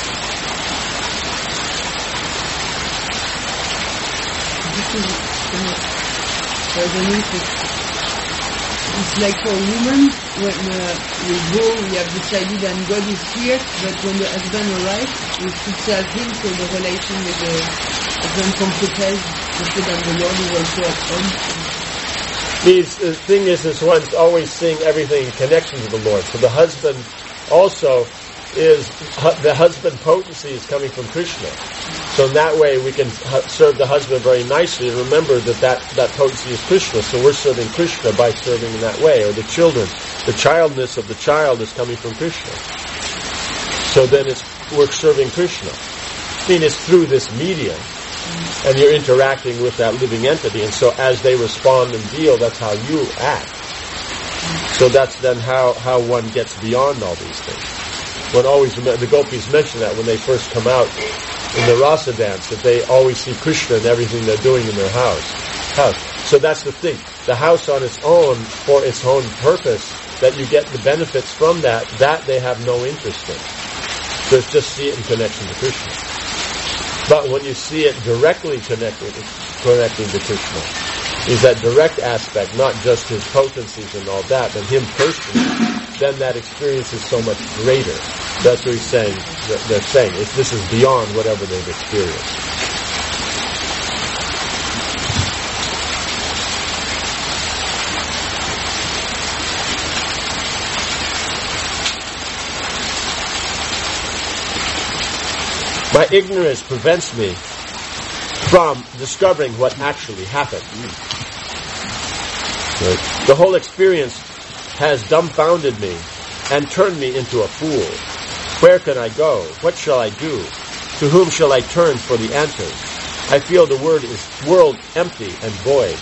It's like for women, when uh, we go, we have decided that God is here, but when the husband arrives, we should serve him, so the relation with the husband complicates, instead of the Lord is also at home. Means the thing is, is one's always seeing everything in connection to the Lord. So the husband also is, the husband potency is coming from Krishna. So in that way we can serve the husband very nicely and remember that that, that potency is Krishna. So we're serving Krishna by serving in that way. Or the children, the childness of the child is coming from Krishna. So then it's, we're serving Krishna. I mean, it's through this medium. And you're interacting with that living entity. And so as they respond and deal, that's how you act. So that's then how, how one gets beyond all these things. One always, the gopis mention that when they first come out in the rasa dance, that they always see Krishna in everything they're doing in their house. house. So that's the thing. The house on its own, for its own purpose, that you get the benefits from that, that they have no interest in. So it's just see it in connection to Krishna. But when you see it directly connected, connecting to Krishna, is that direct aspect, not just his potencies and all that, but him personally, then that experience is so much greater. That's what he's saying. They're saying it's, this is beyond whatever they've experienced. My ignorance prevents me from discovering what actually happened. Right. The whole experience has dumbfounded me and turned me into a fool. Where can I go? What shall I do? To whom shall I turn for the answers? I feel the word is world empty and void.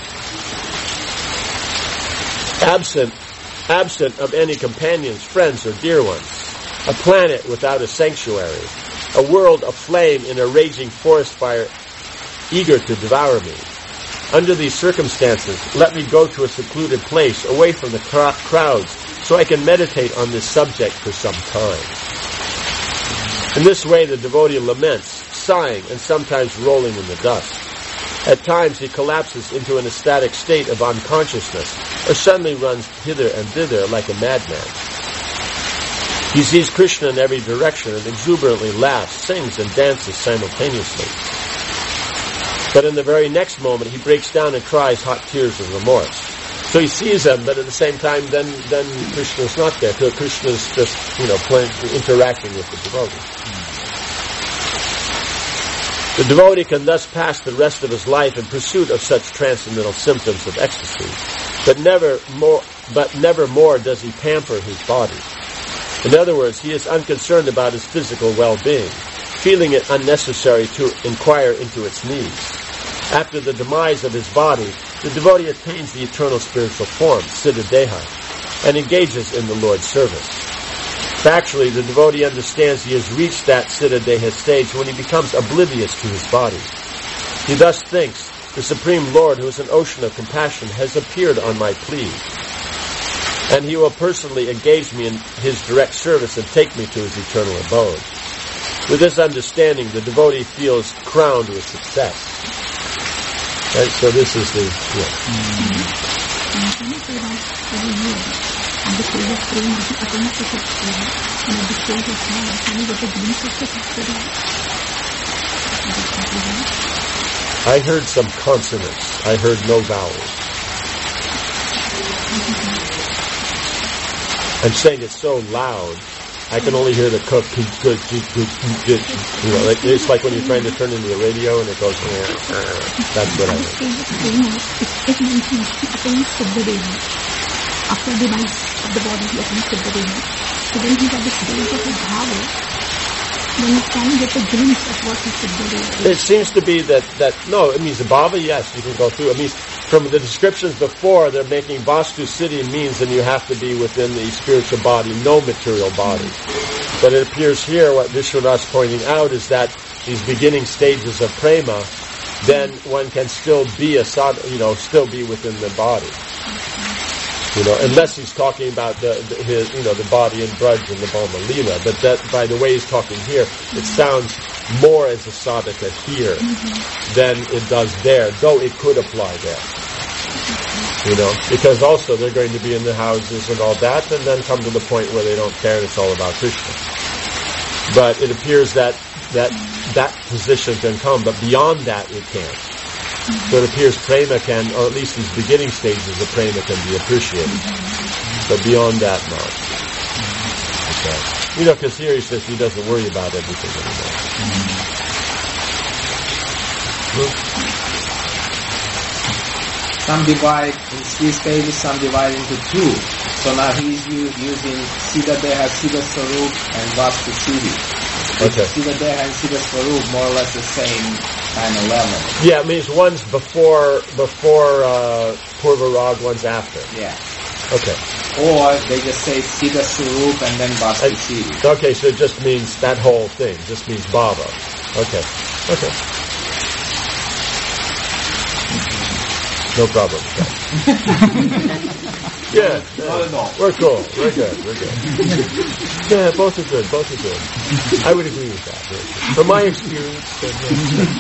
Absent, absent of any companions, friends, or dear ones. A planet without a sanctuary. A world aflame in a raging forest fire, eager to devour me. Under these circumstances, let me go to a secluded place, away from the cr- crowds, so I can meditate on this subject for some time. In this way, the devotee laments, sighing, and sometimes rolling in the dust. At times, he collapses into an ecstatic state of unconsciousness, or suddenly runs hither and thither like a madman. He sees Krishna in every direction and exuberantly laughs, sings, and dances simultaneously. But in the very next moment, he breaks down and cries hot tears of remorse. So he sees them, but at the same time, then then Krishna's not there. So Krishna's just, you know, playing, interacting with the devotee. The devotee can thus pass the rest of his life in pursuit of such transcendental symptoms of ecstasy, but never more, but never more does he pamper his body. In other words, he is unconcerned about his physical well-being, feeling it unnecessary to inquire into its needs. After the demise of his body, the devotee attains the eternal spiritual form, Siddha Deha, and engages in the Lord's service. Factually, the devotee understands he has reached that Siddha Deha stage when he becomes oblivious to his body. He thus thinks, the Supreme Lord, who is an ocean of compassion, has appeared on my plea, and he will personally engage me in his direct service and take me to his eternal abode. With this understanding, the devotee feels crowned with success. Right? So this is the... Yeah. I heard some consonants. I heard no vowels. I'm saying it's so loud, I can only hear the cook, good, good, good, good, good, you know, like, it's like when you're trying to turn into the radio and it goes, uh, uh, that's what I heard. After the demise of the body, he attains Siddha Deha. So when he's at the stage of his bhava, then you can get a glimpse of what is Siddha Deha. It seems to be that, that, no, it means the bhava, yes, you can go through. It means, from the descriptions before, they're making Vastu Siddhi means that you have to be within the spiritual body, no material body. But it appears here, what Vishwanath's pointing out is that these beginning stages of prema, then one can still be a sad, you know, still be within the body. You know, unless he's talking about the, the his, you know, the body and Braj and the Bhama Lila. But that, by the way he's talking here, it sounds more as a sadhaka here mm-hmm. than it does there, though it could apply there. You know, because also they're going to be in the houses and all that, and then come to the point where they don't care and it's all about Krishna. But it appears that that that position can come, but beyond that it can't. Mm-hmm. So it appears prema can, or at least these beginning stages of prema can be appreciated. Mm-hmm. But beyond that, not. Okay. You know, because here he says he doesn't worry about everything anymore. Mm-hmm. Some divide in three stages, some divide into two. So now he's using Siddha Deha, Siddha Swarup, and Vastu Siddhi. Okay. Siddha Deha and Siddha Swarup more or less the same kind of level. Yeah, it means one's before before uh, Purva Rag, one's after. Yeah. Okay. Or they just say Siddha Swarup and then Vastu Siddhi. Okay, so it just means that whole thing. Just means Bhava. Okay. Okay. No problem. Okay. Yeah, Not at all. we're cool. We're good. We're good. Yeah, both are good. Both are good. I would agree with that. From my experience. But, yeah.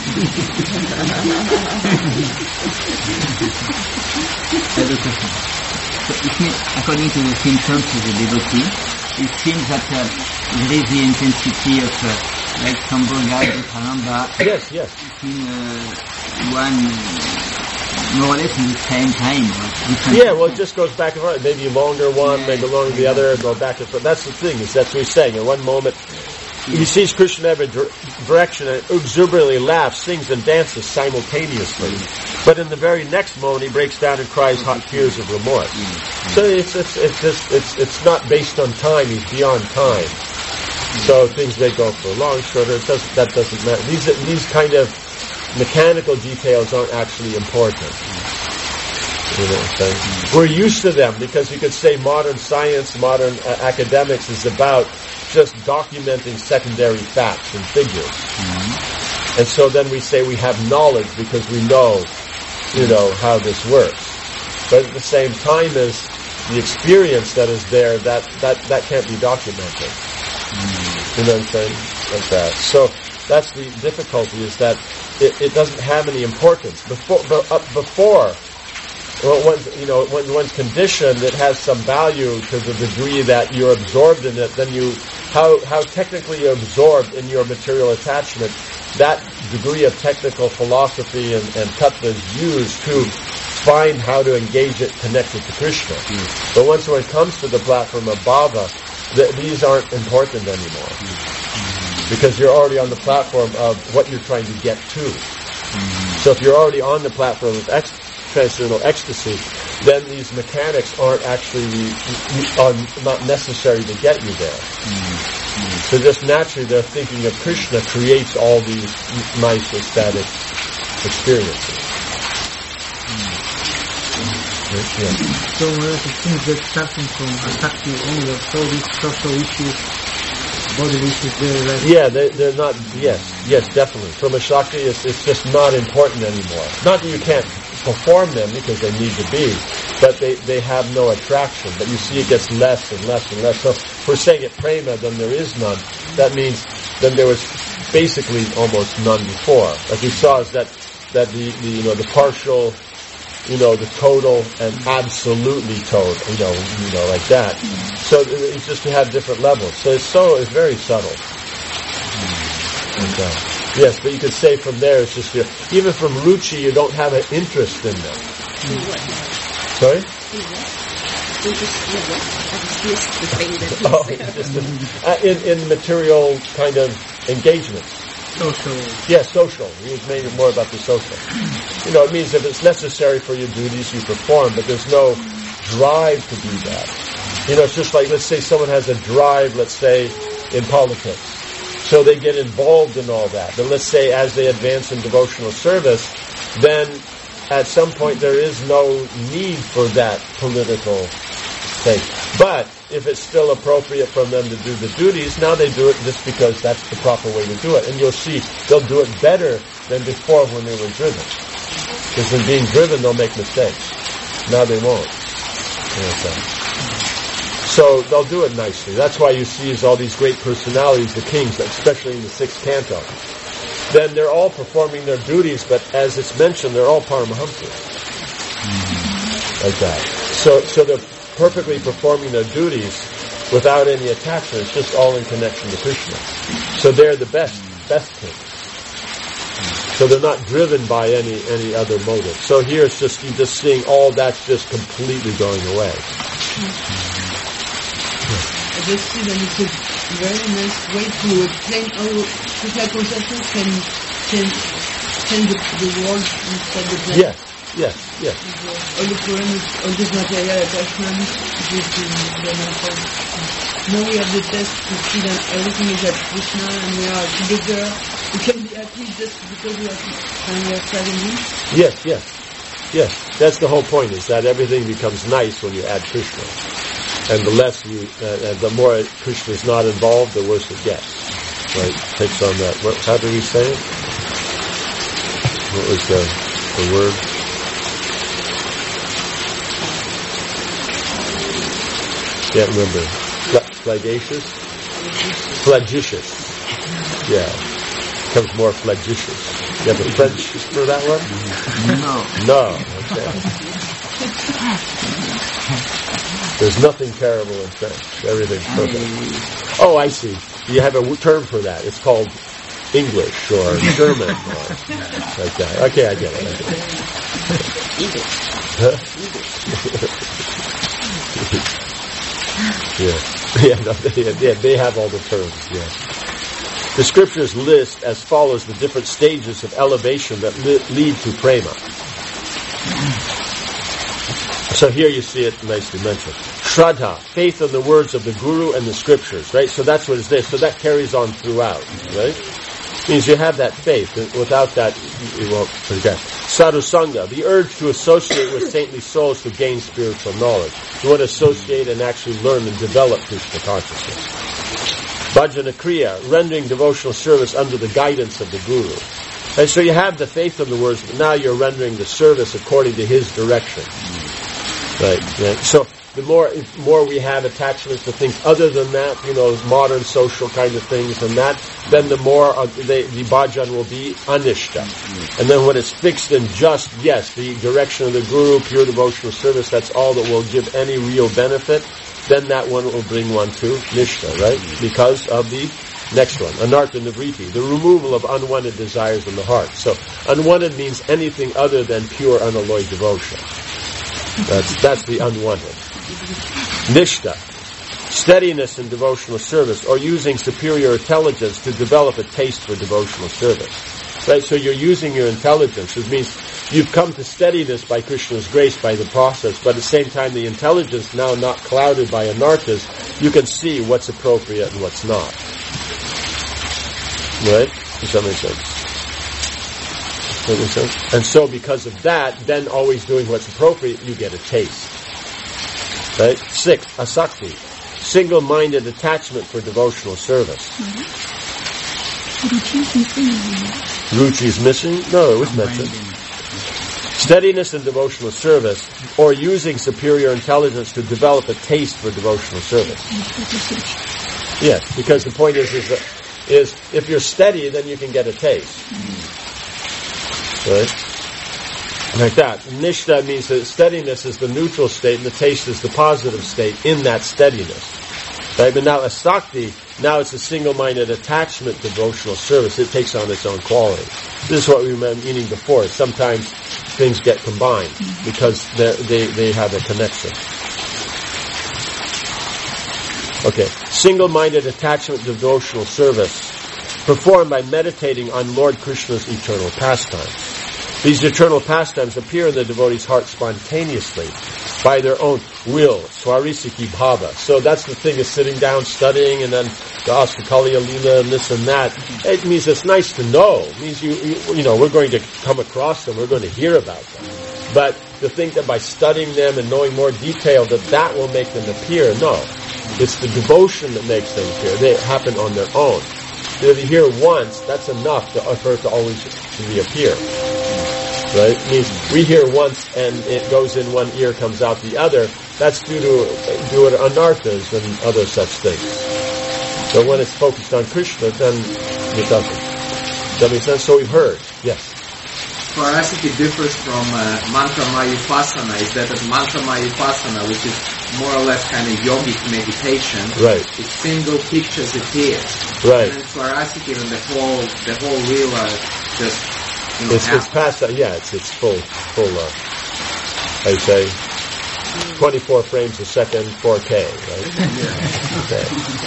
Another question. So it means, according to the symptoms of the devotee, it seems that uh, there is the intensity of, uh, like Sambhogga, Pranamba, Yes, yes. in uh, one, more or less in the same time. Or different Yeah, well, it just goes back and forth. Maybe longer one, maybe longer the other, go back and forth. That's the thing, is that's what he's saying. In one moment, he sees Krishna in every dir- direction and exuberantly laughs, sings, and dances simultaneously. But in the very next moment, he breaks down and cries hot tears of remorse. So it's it's it's just it's it's not based on time. He's beyond time. So things may go for long, shorter. It doesn't that doesn't matter. These these kind of mechanical details aren't actually important. You know what I'm saying? We're used to them because you could say modern science, modern uh, academics is about just documenting secondary facts and figures. Mm-hmm. And so then we say we have knowledge because we know, you know, how this works. But at the same time as the experience that is there, that, that, that can't be documented. Mm-hmm. You know what I'm saying? Like that. So that's the difficulty, is that it, it doesn't have any importance. Before, but up before, well, one's, you know, when one's conditioned, it has some value to the degree that you're absorbed in it. Then you, how how technically you're absorbed in your material attachment, that degree of technical philosophy and, and tattva is used to find how to engage it connected to Krishna. Mm. But once one comes to the platform of bhava, th- these aren't important anymore. Mm. Because you're already on the platform of what you're trying to get to. Mm. So if you're already on the platform of ex- transcendental ecstasy, then these mechanics aren't actually are not necessary to get you there. Mm-hmm. So just naturally, their thinking of Krishna creates all these nice ecstatic experiences. Mm-hmm. Yeah. So uh, it seems that starting from Asakti onwards, all these social issues, bodily issues, they're like... Yeah, they, they're not, yes, yes, definitely. From a Shakti, it's, it's just not important anymore. Not that you can't perform them because they need to be, but they, they have no attraction. But you see it gets less and less and less. So if we're saying it prema, then there is none. That means then there was basically almost none before. As we saw, is that, that the, the, you know, the partial, you know, the total and absolutely total, you know, you know, like that. So it's just to have different levels. So it's so, it's very subtle. And, uh, yes, but you could say from there, it's just, you know, even from ruchi, you don't have an interest in them. Sorry? Oh, just in, uh, in, in material kind of engagements. Social. Yeah, social. He was mainly more about the social. You know, it means if it's necessary for your duties, you perform, but there's no drive to do that. You know, it's just like, let's say someone has a drive, let's say, in politics. So they get involved in all that. But let's say as they advance in devotional service, then at some point there is no need for that political thing. But if it's still appropriate for them to do the duties, now they do it just because that's the proper way to do it. And you'll see they'll do it better than before when they were driven. Because in being driven, they'll make mistakes. Now they won't. So they'll do it nicely. That's why you see is all these great personalities, the kings, especially in the sixth canto. Then they're all performing their duties, but as it's mentioned, they're all Paramahamsas. Mm-hmm. Like that. So, so they're perfectly performing their duties without any attachment. It's just all in connection to Krishna. So they're the best, best kings. So they're not driven by any, any other motive. So here it's just, you're just seeing all that's just completely going away. I just see that it's a very nice way to explain how Krishna consciousness can can change the, the world instead of the... Yes, yes, yes. All the problem is all this material attachment due to the matter. Now we have the test to see that everything is at Krishna and we are together. We can be happy just because we are, and we are traveling. Yes, yes, yes. That's the whole point, is that everything becomes nice when you add Krishna. And the less you, uh, and the more Krishna is not involved, the worse it gets. Right? Takes on that. What, how do we say it? What was the the word? Can't remember. Fla- flagacious? Flagitious. Yeah. Becomes more flagitious. You have a French for that one? No. No. Okay. There's nothing terrible in French. Everything's perfect. Oh, I see. You have a term for that. It's called English or German or like that. Okay, I get it. I get it. Huh? yeah, yeah, no, they, yeah, they have all the terms. Yeah. The scriptures list as follows the different stages of elevation that li- lead to prema. So here you see it nicely mentioned. Shraddha, faith in the words of the Guru and the scriptures, right? So that's what is there. So that carries on throughout, right? Means you have that faith. Without that, you won't forget. Sadhusanga, the urge to associate with saintly souls to gain spiritual knowledge. You want to associate and actually learn and develop Krishna consciousness. Bhajana Kriya, rendering devotional service under the guidance of the Guru. And so you have the faith in the words, but now you're rendering the service according to his direction. Right. Yeah. So the more more we have attachments to things other than that, you know, modern social kind of things and that, then the more uh, they, the bhajan will be anishta. Mm-hmm. And then when it's fixed and just, yes, the direction of the Guru, pure devotional service, that's all that will give any real benefit, then that one will bring one to nishta, right? Mm-hmm. Because of the next one, anartha nivriti, the removal of unwanted desires in the heart. So unwanted means anything other than pure unalloyed devotion. That's, that's the unwanted. Nishta, steadiness in devotional service, or using superior intelligence to develop a taste for devotional service. Right? So you're using your intelligence. It means you've come to steadiness by Krishna's grace, by the process, but at the same time the intelligence, now not clouded by anarthas, you can see what's appropriate and what's not. Right? Does that make sense? And so because of that, then always doing what's appropriate, you get a taste. Right? Six, asakti, single-minded attachment for devotional service. Mm-hmm. Ruchi is missing? No, it was mentioned. Steadiness in devotional service, or using superior intelligence to develop a taste for devotional service. Yes, because the point is, is, that, is if you're steady, then you can get a taste. Right? Like that. Nishta means that steadiness is the neutral state and the taste is the positive state in that steadiness. Right? But now asakti, now it's a single-minded attachment to devotional service. It takes on its own quality. This is what we were meaning before. Sometimes things get combined because they they have a connection. Okay. Single-minded attachment to devotional service performed by meditating on Lord Krishna's eternal pastimes. These eternal pastimes appear in the devotee's heart spontaneously, by their own will, swarisiki bhava. So that's the thing, is sitting down, studying, and then the Astakaliya Leela and this and that. It means it's nice to know. It means you, you, you know, we're going to come across them, we're going to hear about them. But to think that by studying them and knowing more detail that that will make them appear, no. It's the devotion that makes them appear. They happen on their own. If you hear once, that's enough to, for it to always to reappear. Right? It means we hear once and it goes in one ear, comes out the other. That's due to due to anarthas and other such things. But when it's focused on Krishna, then it doesn't. Does that make sense? So we've heard. Yes. Svarasiki differs from uh, mantra mayupasana, is that as mantra mayupasana, which is more or less kind of yogic meditation, right? It's single pictures appear. Right. And then Svarasiki, and the whole the whole reel are just you know, it's, it's past that, yeah, it's, it's full, full, uh, I say, twenty-four frames a second, four K, right? Okay.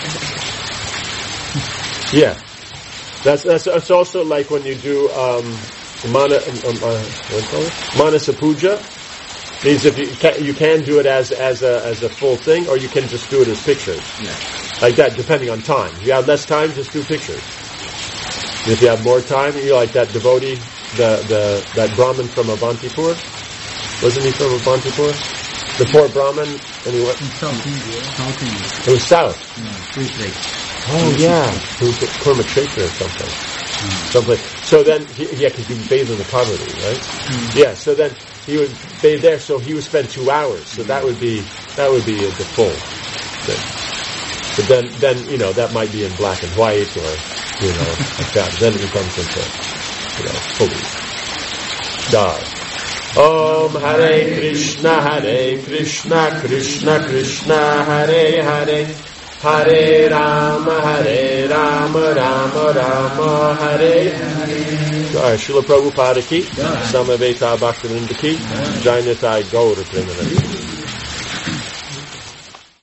Yeah. That's, that's, that's also like when you do, um, mana, um, uh, what do you call it? Manasa puja. Means if you can, you can do it as, as a, as a full thing, or you can just do it as pictures. Yeah. Like that, depending on time. If you have less time, just do pictures. If you have more time, you like that devotee, the, the, that Brahmin from Avantipur. Wasn't he from Avantipur? The poor Brahmin, and he went... South India. South India. It was south. Yeah, three places. Oh, yeah. It was Kurmakshetra or something. Mm. Someplace. So then, he, yeah, because he bathed in the poverty, right? Mm. Yeah, so then he would bathe there, so he would spend two hours. So that would be, that would be the full. Then, but then, then you know that might be in black and white or you know like that. Then it becomes into you know fully dark. Om Hare Krishna Hare Krishna Krishna Krishna Hare Hare Hare Rama Hare Rama Rama Rama Hare Hare. Srila Prabhupada ki, Samaveta Bhaktivinoda ki, Jainatai Gaura Premanandi.